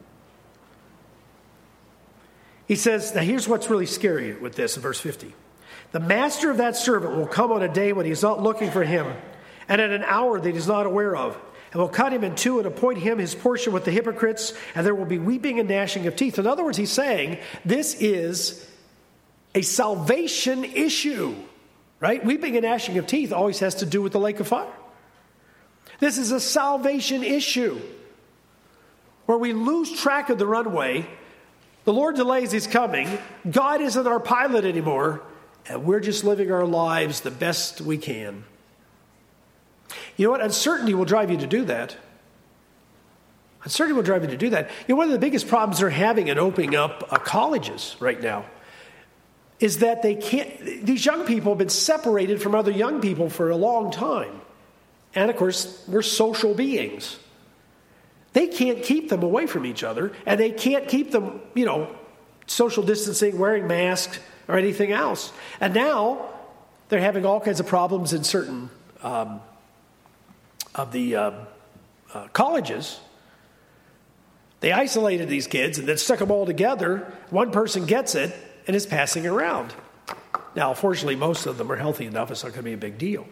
He says, now here's what's really scary with this in verse 50. The master of that servant will come on a day when he is not looking for him, and at an hour that he is not aware of, and will cut him in two and appoint him his portion with the hypocrites, and there will be weeping and gnashing of teeth. In other words, he's saying this is a salvation issue, right? Weeping and gnashing of teeth always has to do with the lake of fire. This is a salvation issue where we lose track of the runway. The Lord delays his coming. God isn't our pilot anymore, and we're just living our lives the best we can. You know what? Uncertainty will drive you to do that. Uncertainty will drive you to do that. You know, one of the biggest problems they're having in opening up colleges right now is that these young people have been separated from other young people for a long time. And of course, we're social beings. They can't keep them away from each other, and they can't keep them, social distancing, wearing masks, or anything else. And now they're having all kinds of problems in certain of the colleges. They isolated these kids and then stuck them all together. One person gets it and is passing around. Now, fortunately, most of them are healthy enough. It's not going to be a big deal.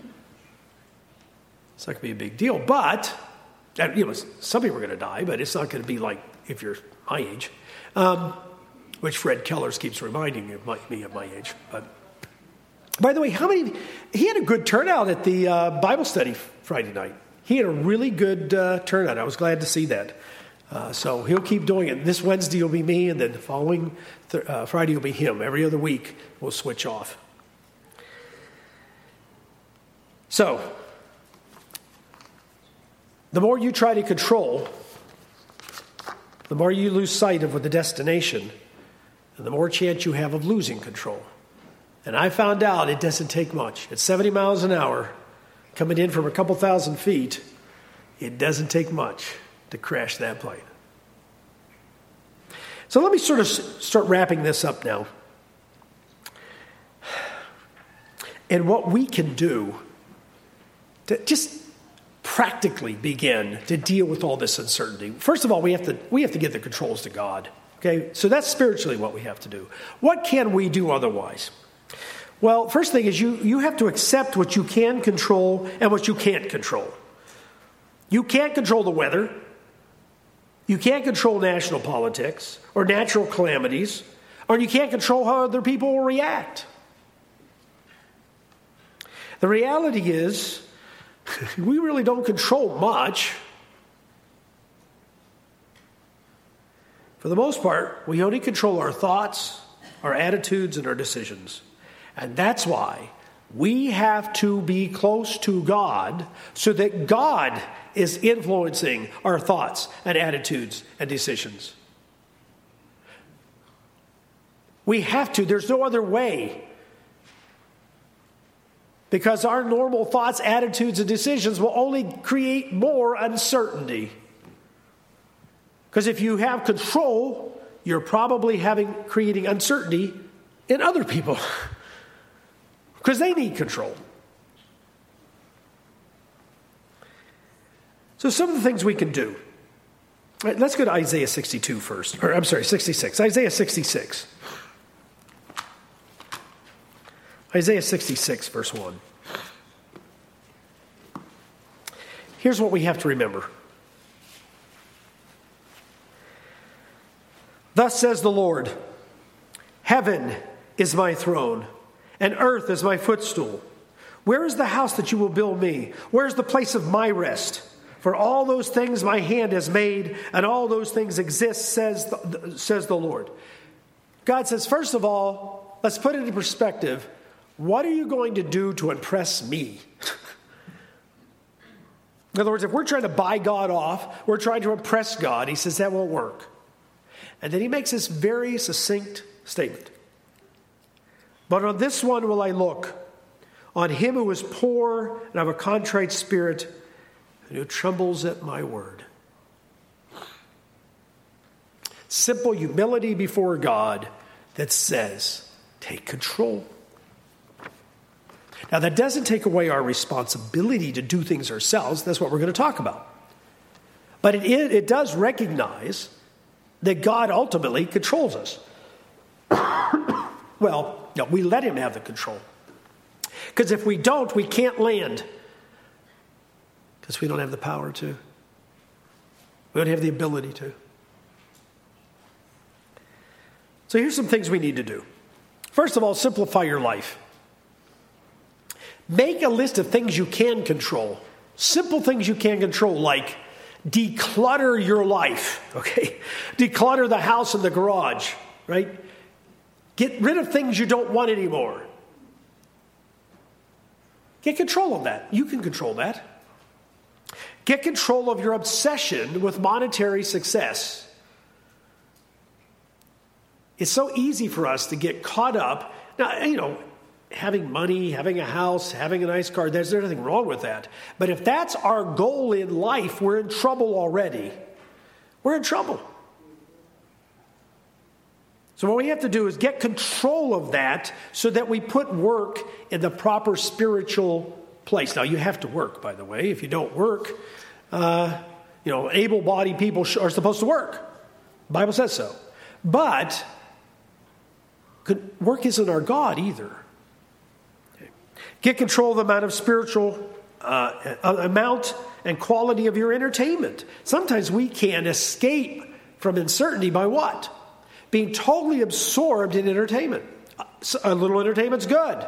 It's not going to be a big deal. But, some people are going to die, but it's not going to be like if you're my age, which Fred Kellers keeps reminding me of my age. But, by the way, he had a good turnout at the Bible study Friday night. He had a really good turnout. I was glad to see that. So he'll keep doing it. This Wednesday will be me, and then the following Friday will be him. Every other week we'll switch off. So, the more you try to control, the more you lose sight of the destination, and the more chance you have of losing control. And I found out it doesn't take much. At 70 miles an hour, coming in from a couple thousand feet, it doesn't take much to crash that plane. So let me sort of start wrapping this up now. And what we can do to just practically begin to deal with all this uncertainty. First of all, we have to get the controls to God. Okay? So that's spiritually what we have to do. What can we do otherwise? Well, first thing is you have to accept what you can control and what you can't control. You can't control the weather. You can't control national politics or natural calamities, or you can't control how other people will react. The reality is, we really don't control much. For the most part, we only control our thoughts, our attitudes, and our decisions. And that's why we have to be close to God so that God is influencing our thoughts and attitudes and decisions. We have to. There's no other way. Because our normal thoughts, attitudes, and decisions will only create more uncertainty. Because if you have control, you're probably creating uncertainty in other people. Because they need control. So some of the things we can do. All right, let's go to Isaiah 62 first. Or, I'm sorry, 66. Isaiah 66. Isaiah 66, verse 1. Here's what we have to remember. Thus says the Lord, heaven is my throne, and earth is my footstool. Where is the house that you will build me? Where is the place of my rest? For all those things my hand has made, and all those things exist, says the Lord. God says, first of all, let's put it into perspective. What are you going to do to impress me? In other words, if we're trying to buy God off, we're trying to impress God, he says that won't work. And then he makes this very succinct statement. But on this one will I look, on him who is poor and of a contrite spirit, and who trembles at my word. Simple humility before God that says, take control. Now, that doesn't take away our responsibility to do things ourselves. That's what we're going to talk about. But it does recognize that God ultimately controls us. Well, no, we let him have the control. Because if we don't, we can't land. Because we don't have the power to. We don't have the ability to. So here's some things we need to do. First of all, simplify your life. Make a list of things you can control. Simple things you can control, like declutter your life, okay? Declutter the house and the garage, right? Get rid of things you don't want anymore. Get control of that. You can control that. Get control of your obsession with monetary success. It's so easy for us to get caught up. Now, having money, having a house, having a nice car, there's nothing wrong with that. But if that's our goal in life, we're in trouble already. We're in trouble. So what we have to do is get control of that so that we put work in the proper spiritual place. Now, you have to work, by the way. If you don't work, able-bodied people are supposed to work. The Bible says so. But work isn't our God either. Get control of the amount of spiritual amount and quality of your entertainment. Sometimes we can escape from uncertainty by what? Being totally absorbed in entertainment. A little entertainment's good.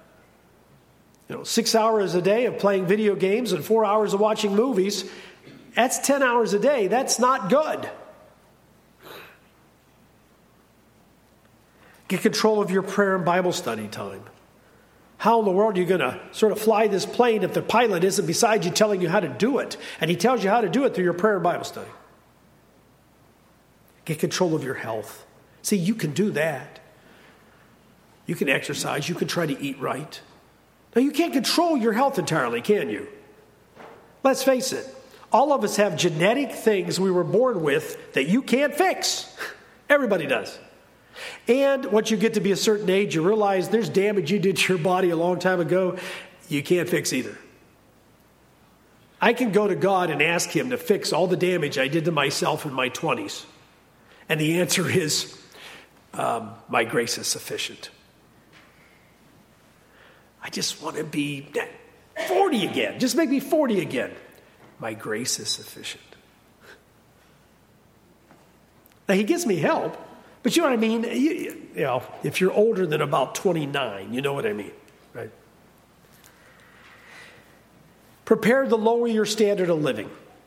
6 hours a day of playing video games and 4 hours of watching movies. That's 10 hours a day. That's not good. Get control of your prayer and Bible study time. How in the world are you going to sort of fly this plane if the pilot isn't beside you telling you how to do it? And he tells you how to do it through your prayer and Bible study. Get control of your health. See, you can do that. You can exercise. You can try to eat right. Now, you can't control your health entirely, can you? Let's face it. All of us have genetic things we were born with that you can't fix. Everybody does. And once you get to be a certain age, you realize there's damage you did to your body a long time ago you can't fix either. I can go to God and ask him to fix all the damage I did to myself in my 20s. And the answer is, my grace is sufficient. I just want to be 40 again. Just make me 40 again. My grace is sufficient. Now, he gives me help. But you know what I mean? If you're older than about 29, you know what I mean, right? Prepare to lower your standard of living.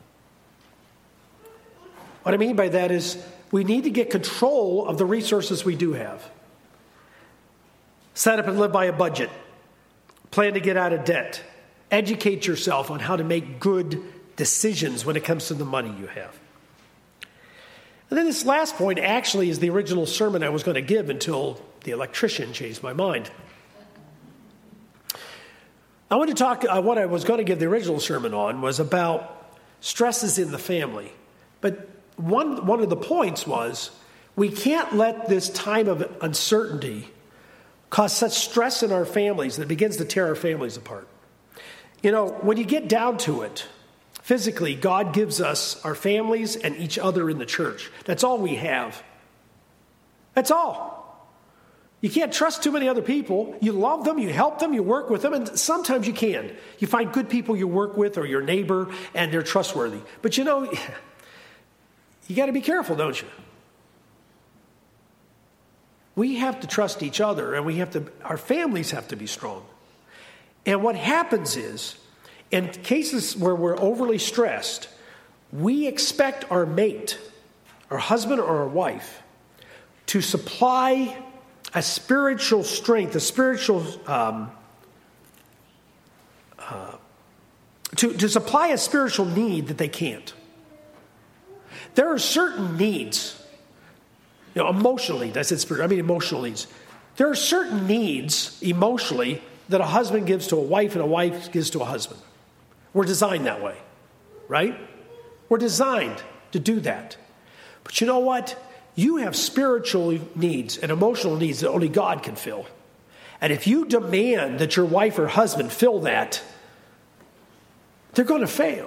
What I mean by that is we need to get control of the resources we do have. Set up and live by a budget. Plan to get out of debt. Educate yourself on how to make good decisions when it comes to the money you have. And then this last point actually is the original sermon I was going to give until the electrician changed my mind. I want to talk, what I was going to give the original sermon on was about stresses in the family. But one of the points was we can't let this time of uncertainty cause such stress in our families that it begins to tear our families apart. When you get down to it, Physically, God gives us our families and each other in the church. That's all we have. That's all. You can't trust too many other people. You love them, you help them, you work with them, and sometimes you can. You find good people you work with or your neighbor, and they're trustworthy. But you know, you got to be careful, don't you? We have to trust each other, and our families have to be strong. And what happens is, in cases where we're overly stressed, we expect our mate, our husband or our wife, to supply a spiritual strength, to supply a spiritual need that they can't. There are certain needs, emotionally, emotional needs. There are certain needs emotionally that a husband gives to a wife and a wife gives to a husband. We're designed that way, right? We're designed to do that. But you know what? You have spiritual needs and emotional needs that only God can fill. And if you demand that your wife or husband fill that, they're going to fail.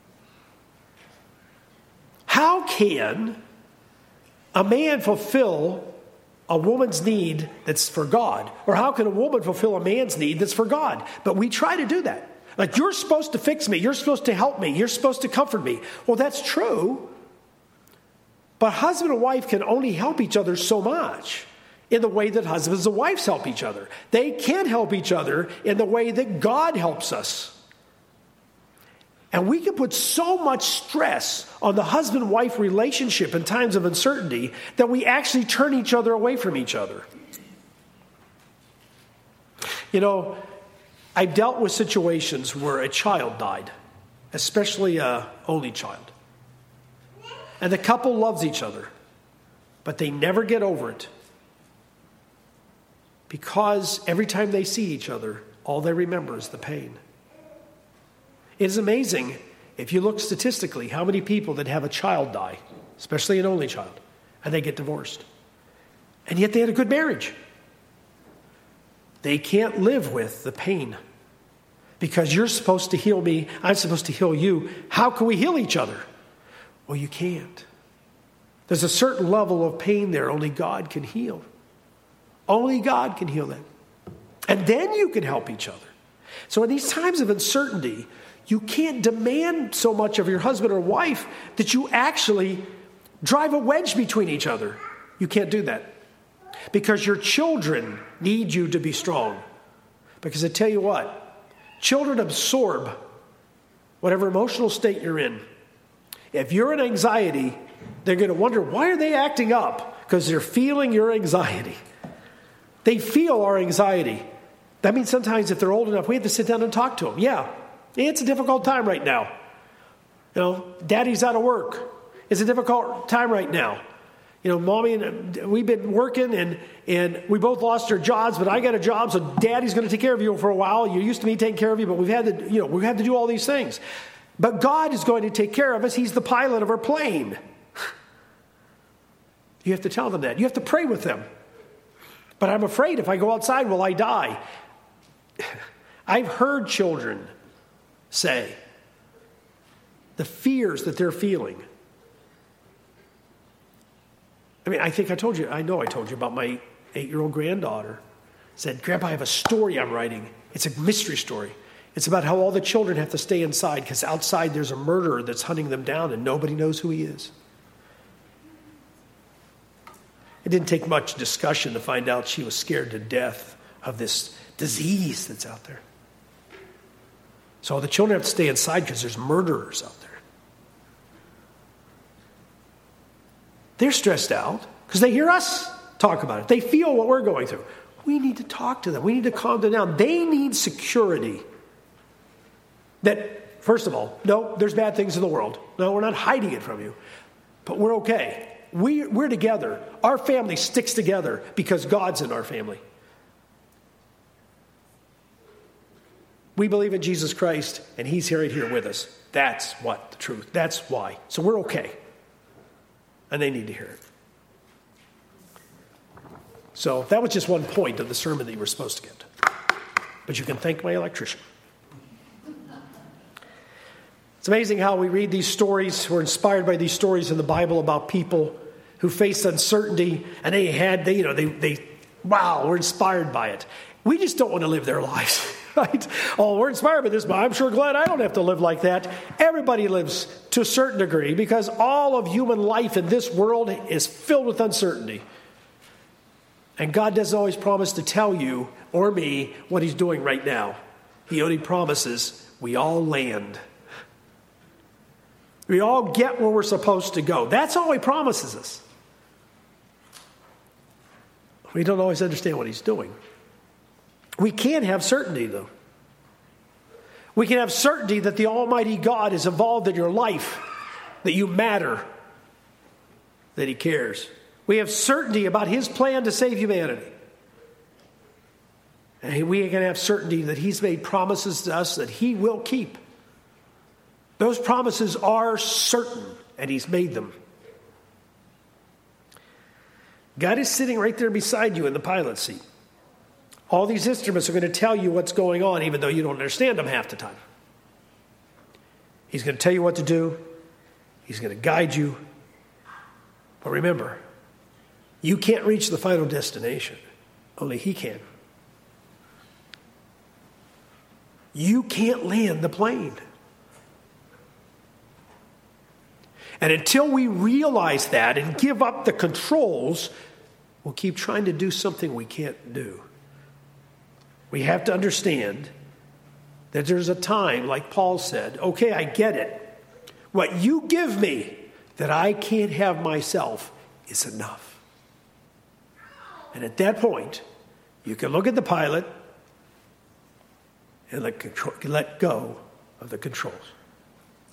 How can a man fulfill a woman's need that's for God? Or how can a woman fulfill a man's need that's for God? But we try to do that. Like, you're supposed to fix me. You're supposed to help me. You're supposed to comfort me. Well, that's true. But husband and wife can only help each other so much in the way that husbands and wives help each other. They can't help each other in the way that God helps us. And we can put so much stress on the husband-wife relationship in times of uncertainty that we actually turn each other away from each other. I've dealt with situations where a child died, especially an only child. And the couple loves each other, but they never get over it. Because every time they see each other, all they remember is the pain. It is amazing, if you look statistically, how many people that have a child die, especially an only child, and they get divorced. And yet they had a good marriage. They can't live with the pain. Because you're supposed to heal me, I'm supposed to heal you. How can we heal each other? Well, you can't. There's a certain level of pain there only God can heal. Only God can heal that. And then you can help each other. So in these times of uncertainty, you can't demand so much of your husband or wife that you actually drive a wedge between each other. You can't do that. Because your children need you to be strong. Because I tell you what, children absorb whatever emotional state you're in. If you're in anxiety, they're going to wonder, why are they acting up? Because they're feeling your anxiety. They feel our anxiety. That means sometimes if they're old enough, we have to sit down and talk to them. Yeah, it's a difficult time right now. Daddy's out of work. It's a difficult time right now. Mommy and we've been working and we both lost our jobs, but I got a job, so Daddy's going to take care of you for a while. You're used to me taking care of you, but we've had to do all these things. But God is going to take care of us. He's the pilot of our plane. You have to tell them that. You have to pray with them. But I'm afraid if I go outside, will I die? I've heard children say the fears that they're feeling. I think I told you about my 8-year-old granddaughter. Said, Grandpa, I have a story I'm writing. It's a mystery story. It's about how all the children have to stay inside because outside there's a murderer that's hunting them down and nobody knows who he is. It didn't take much discussion to find out she was scared to death of this disease that's out there. So all the children have to stay inside because there's murderers out there. They're stressed out because they hear us talk about it. They feel what we're going through. We need to talk to them. We need to calm them down. They need security. That, first of all, no, there's bad things in the world. No, we're not hiding it from you. But we're okay. We're together. Our family sticks together because God's in our family. We believe in Jesus Christ, and He's right here with us. That's what the truth. That's why. So we're okay. And they need to hear it. So that was just one point of the sermon that you were supposed to get. But you can thank my electrician. It's amazing how we read these stories. We're inspired by these stories in the Bible about people who faced uncertainty, and wow, we're inspired by it. We just don't want to live their lives, right? Oh, we're inspired by this, but I'm sure glad I don't have to live like that. Everybody lives to a certain degree because all of human life in this world is filled with uncertainty. And God doesn't always promise to tell you or me what he's doing right now. He only promises we all land. We all get where we're supposed to go. That's all he promises us. We don't always understand what he's doing. We can have certainty, though. We can have certainty that the Almighty God is involved in your life, that you matter, that he cares. We have certainty about his plan to save humanity. And we can have certainty that he's made promises to us that he will keep. Those promises are certain, and he's made them. God is sitting right there beside you in the pilot seat. All these instruments are going to tell you what's going on, even though you don't understand them half the time. He's going to tell you what to do. He's going to guide you. But remember, you can't reach the final destination. Only he can. You can't land the plane. And until we realize that and give up the controls, we'll keep trying to do something we can't do. We have to understand that there's a time, like Paul said, okay, I get it. What you give me that I can't have myself is enough. And at that point, you can look at the pilot and let go of the controls.